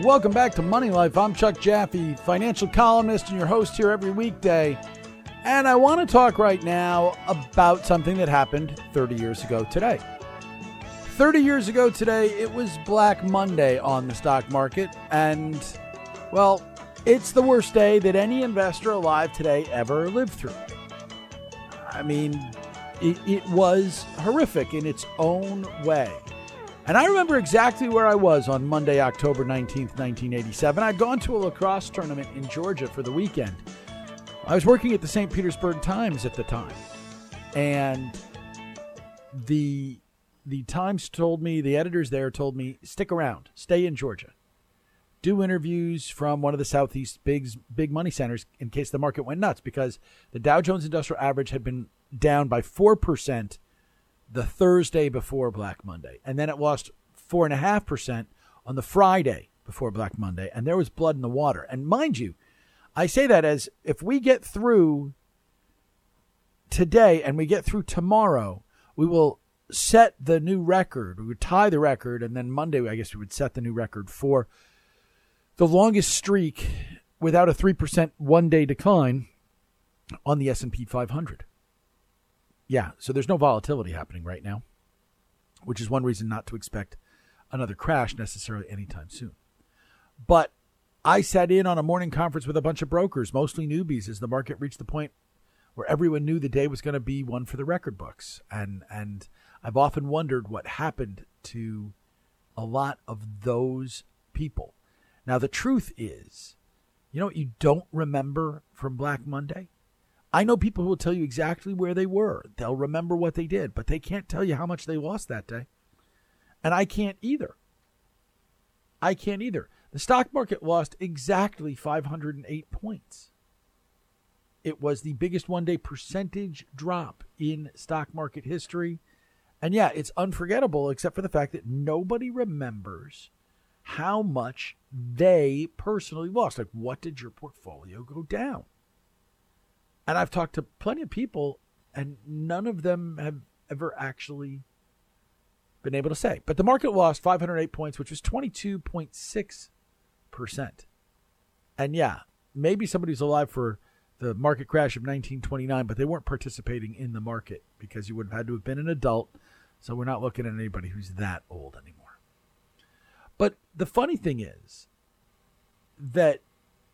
Welcome back to Money Life. I'm Chuck Jaffe, financial columnist and your host here every weekday. And I want to talk right now about something that happened 30 years ago today. 30 years ago today, it was Black Monday on the stock market. And, well, it's the worst day that any investor alive today ever lived through. I mean, it was horrific in its own way. And I remember exactly where I was on Monday, October 19th, 1987. I'd gone to a lacrosse tournament in Georgia for the weekend. I was working at the St. Petersburg Times at the time. And the Times told me, the editors there told me, stick around, stay in Georgia. Do interviews from one of the Southeast big money centers in case the market went nuts, because the Dow Jones Industrial Average had been down by 4% the Thursday before Black Monday. And then it lost 4.5% on the Friday before Black Monday. And there was blood in the water. And mind you, I say that as if we get through today and we get through tomorrow, we will set the new record. We would tie the record. And then Monday, I guess we would set the new record for the longest streak without a 3% one-day decline on the S&P 500. Yeah, so there's no volatility happening right now, which is one reason not to expect another crash necessarily anytime soon. But I sat in on a morning conference with a bunch of brokers, mostly newbies, as the market reached the point where everyone knew the day was going to be one for the record books. And I've often wondered what happened to a lot of those people. Now, the truth is, you know what you don't remember from Black Monday? I know people who will tell you exactly where they were. They'll remember what they did, but they can't tell you how much they lost that day. And I can't either. The stock market lost exactly 508 points. It was the biggest one-day percentage drop in stock market history. And yeah, it's unforgettable, except for the fact that nobody remembers how much they personally lost. Like, what did your portfolio go down? And I've talked to plenty of people, and none of them have ever actually been able to say. But the market lost 508 points, which was 22.6%. And yeah, maybe somebody's alive for the market crash of 1929, but they weren't participating in the market because you would have had to have been an adult. So we're not looking at anybody who's that old anymore. But the funny thing is that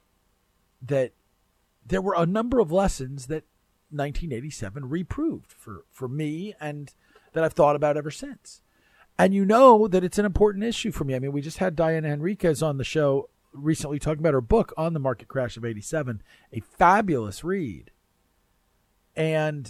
there were a number of lessons that 1987 reproved for me, and that I've thought about ever since. And you know that it's an important issue for me. I mean, we just had Diana Henriquez on the show recently talking about her book on the market crash of 87, a fabulous read. And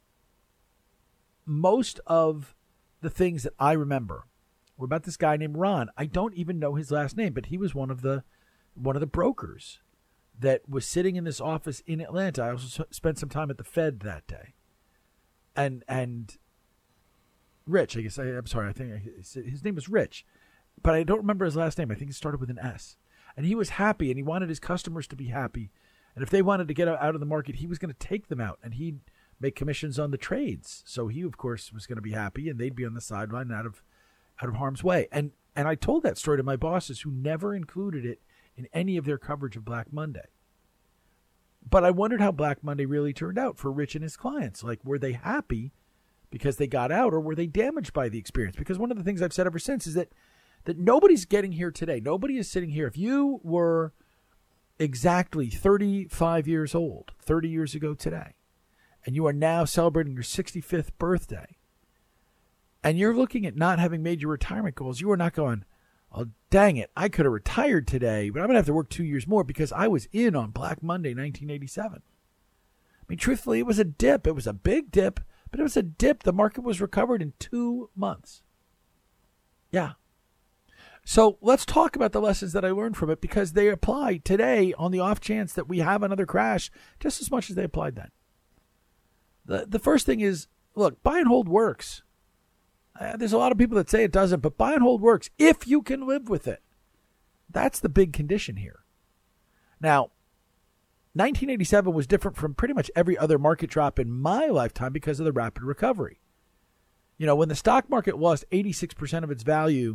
most of the things that I remember were about this guy named Ron. I don't even know his last name, but he was one of the brokers that was sitting in this office in Atlanta. I also spent some time at the Fed that day. And Rich, I guess, I'm sorry, I think his name was Rich, but I don't remember his last name. I think it started with an S. And he was happy, and he wanted his customers to be happy. And if they wanted to get out of the market, he was going to take them out, and he'd make commissions on the trades. So he, of course, was going to be happy, and they'd be on the sideline out of harm's way. And I told that story to my bosses, who never included it in any of their coverage of Black Monday. But I wondered how Black Monday really turned out for Rich and his clients. Like, were they happy because they got out, or were they damaged by the experience? Because one of the things I've said ever since is that nobody's getting here today. Nobody is sitting here. If you were exactly 35 years old, 30 years ago today, and you are now celebrating your 65th birthday, and you're looking at not having made your retirement goals, you are not going, oh, dang it, I could have retired today, but I'm going to have to work 2 years more because I was in on Black Monday 1987. I mean, truthfully, it was a dip. It was a big dip, but it was a dip. The market was recovered in 2 months. Yeah. So let's talk about the lessons that I learned from it, because they apply today on the off chance that we have another crash just as much as they applied then. The first thing is, look, buy and hold works. There's a lot of people that say it doesn't, but buy and hold works if you can live with it. That's the big condition here. Now, 1987 was different from pretty much every other market drop in my lifetime because of the rapid recovery. You know, when the stock market lost 86% of its value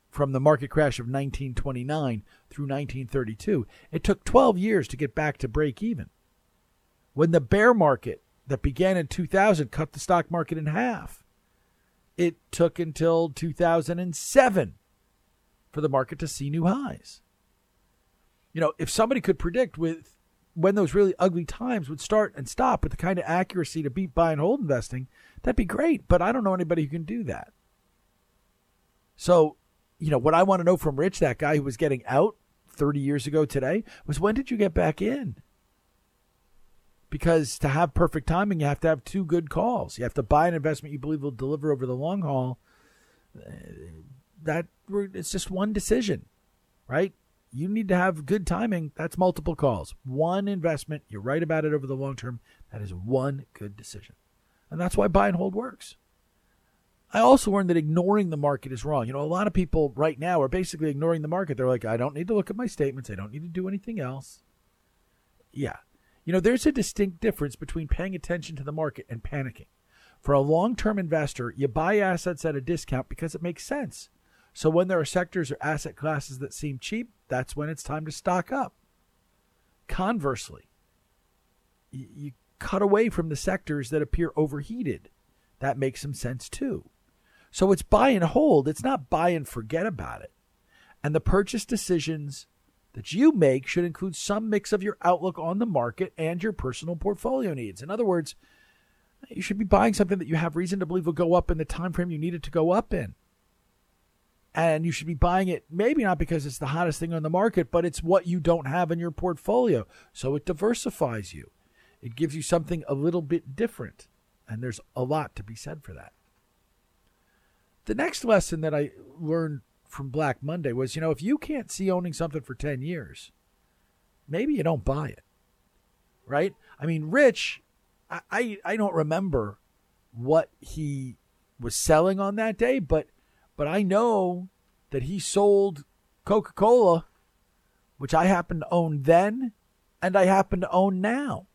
from the market crash of 1929 through 1932. It took 12 years to get back to break even. When the bear market that began in 2000 cut the stock market in half, it took until 2007 for the market to see new highs. You know, if somebody could predict when those really ugly times would start and stop with the kind of accuracy to beat buy and hold investing, that'd be great. But I don't know anybody who can do that. So, you know, what I want to know from Rich, that guy who was getting out 30 years ago today, was when did you get back in? Because to have perfect timing, you have to have two good calls. You have to buy an investment you believe will deliver over the long haul. It's just one decision, right? You need to have good timing. That's multiple calls. One investment, you're right about it over the long term. That is one good decision. And that's why buy and hold works. I also learned that ignoring the market is wrong. You know, a lot of people right now are basically ignoring the market. They're like, I don't need to look at my statements. I don't need to do anything else. Yeah. You know, there's a distinct difference between paying attention to the market and panicking. For a long-term investor, you buy assets at a discount because it makes sense. So when there are sectors or asset classes that seem cheap, that's when it's time to stock up. Conversely, you cut away from the sectors that appear overheated. That makes some sense too. So it's buy and hold. It's not buy and forget about it. And the purchase decisions that you make should include some mix of your outlook on the market and your personal portfolio needs. In other words, you should be buying something that you have reason to believe will go up in the time frame you need it to go up in. And you should be buying it maybe not because it's the hottest thing on the market, but it's what you don't have in your portfolio. So it diversifies you. It gives you something a little bit different. And there's a lot to be said for that. The next lesson that I learned from Black Monday was, you know, if you can't see owning something for 10 years, maybe you don't buy it, right? I mean, Rich, I don't remember what he was selling on that day, but I know that he sold Coca-Cola, which I happen to own then and I happen to own now.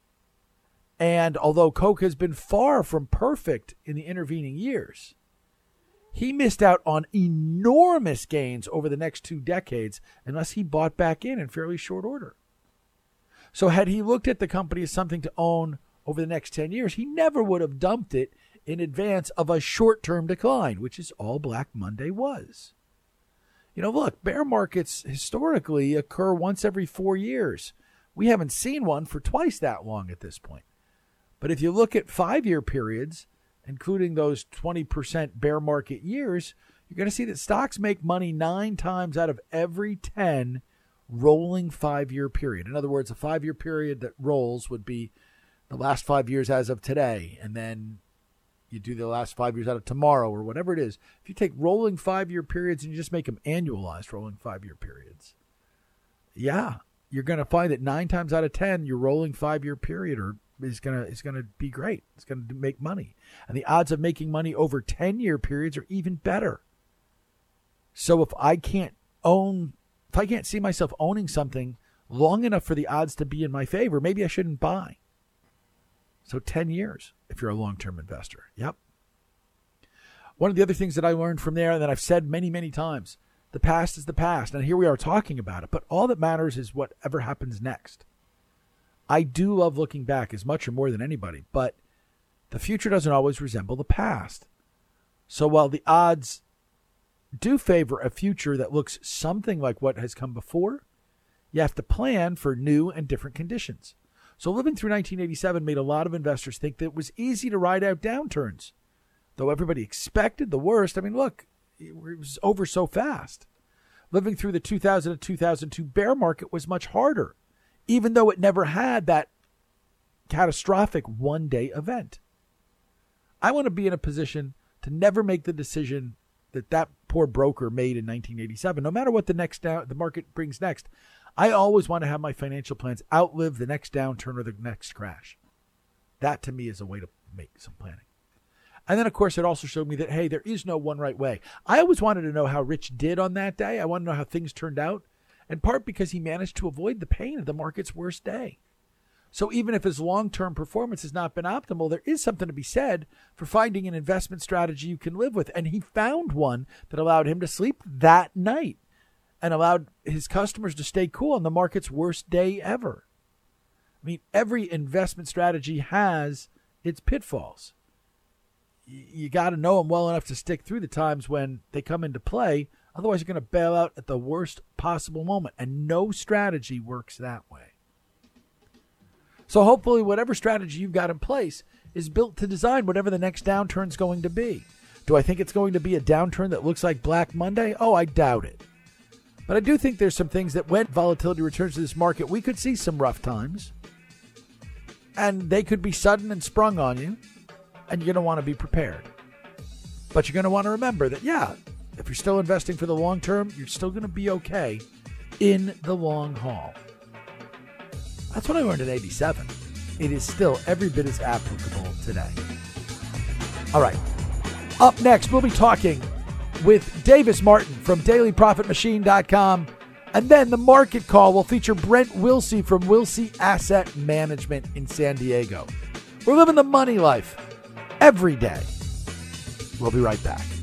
And although Coke has been far from perfect in the intervening years, he missed out on enormous gains over the next 2 decades unless he bought back in fairly short order. So had he looked at the company as something to own over the next 10 years, he never would have dumped it in advance of a short-term decline, which is all Black Monday was. You know, look, bear markets historically occur once every 4 years. We haven't seen one for twice that long at this point. But if you look at 5-year periods, including those 20% bear market years, you're going to see that stocks make money 9 times out of every 10 rolling 5-year period. In other words, a 5-year period that rolls would be the last 5 years as of today, and then you do the last 5 years out of tomorrow or whatever it is. If you take rolling 5-year periods and you just make them annualized rolling 5-year periods, yeah, you're going to find that 9 times out of 10, your rolling 5-year period is going to be great. It's going to make money. And the odds of making money over 10-year periods are even better. So if I can't see myself owning something long enough for the odds to be in my favor, maybe I shouldn't buy. So 10 years if you're a long-term investor. Yep. One of the other things that I learned from there, and that I've said many, many times, the past is the past. And here we are talking about it. But all that matters is whatever happens next. I do love looking back as much or more than anybody, but the future doesn't always resemble the past. So while the odds do favor a future that looks something like what has come before, you have to plan for new and different conditions. So living through 1987 made a lot of investors think that it was easy to ride out downturns. Though everybody expected the worst, I mean, look, it was over so fast. Living through the 2000 to 2002 bear market was much harder, even though it never had that catastrophic one-day event. I want to be in a position to never make the decision that poor broker made in 1987. No matter what the market brings next, I always want to have my financial plans outlive the next downturn or the next crash. That, to me, is a way to make some planning. And then, of course, it also showed me that, hey, there is no one right way. I always wanted to know how Rich did on that day. I want to know how things turned out, in part because he managed to avoid the pain of the market's worst day. So even if his long-term performance has not been optimal, there is something to be said for finding an investment strategy you can live with. And he found one that allowed him to sleep that night and allowed his customers to stay cool on the market's worst day ever. I mean, every investment strategy has its pitfalls. You got to know them well enough to stick through the times when they come into play. Otherwise, you're going to bail out at the worst possible moment. And no strategy works that way. So hopefully whatever strategy you've got in place is built to design whatever the next downturn is going to be. Do I think it's going to be a downturn that looks like Black Monday? Oh, I doubt it. But I do think there's some things that when volatility returns to this market, we could see some rough times. And they could be sudden and sprung on you. And you're going to want to be prepared. But you're going to want to remember that, yeah, if you're still investing for the long term, you're still going to be okay in the long haul. That's what I learned in 87. It is still every bit as applicable today. All right. Up next, we'll be talking with Davis Martin from dailyprofitmachine.com. And then the market call will feature Brent Wilsey from Wilsey Asset Management in San Diego. We're living the money life every day. We'll be right back.